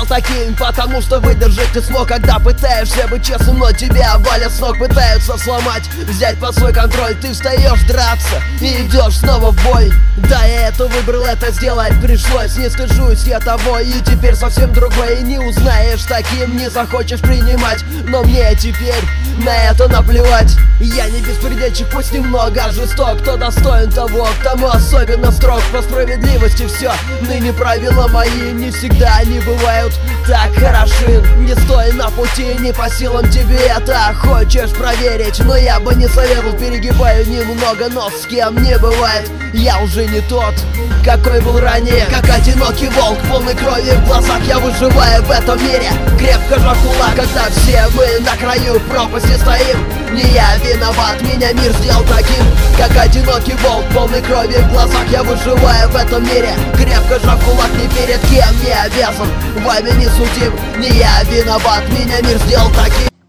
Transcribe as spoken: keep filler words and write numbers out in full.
стал таким, потому что выдержать не смог. Когда пытаешься быть честным, но тебя валят с ног, пытаются сломать, взять под свой контроль. Ты встаешь драться и идешь снова в бой. Да, я это выбрал, это сделать пришлось. Не стыжусь я того, и теперь совсем другой. И не узнаешь таким, не захочешь принимать. Но мне теперь на это наплевать. Я не беспредельщик, пусть немного жесток. Кто достоин того, к тому особенно строг. По справедливости все, ныне правила мои не всегда не бывают так хороши. Не стой на пути, не по силам тебе это. Хочешь проверить, но я бы не советовал. Перегибаю немного, но с кем не бывает. Я уже не тот, какой был ранее. Как одинокий волк, полный крови в глазах. Я выживаю в этом мире, крепко сжав кулак. Когда все мы на краю пропасти стоим, не я виноват, меня мир сделал таким. Как одинокий волк, полный крови в глазах. Я выживаю в этом мире, крепко сжав кулак. Ни перед кем не обязан, вами не судим. Не я виноват, меня мир сделал таким.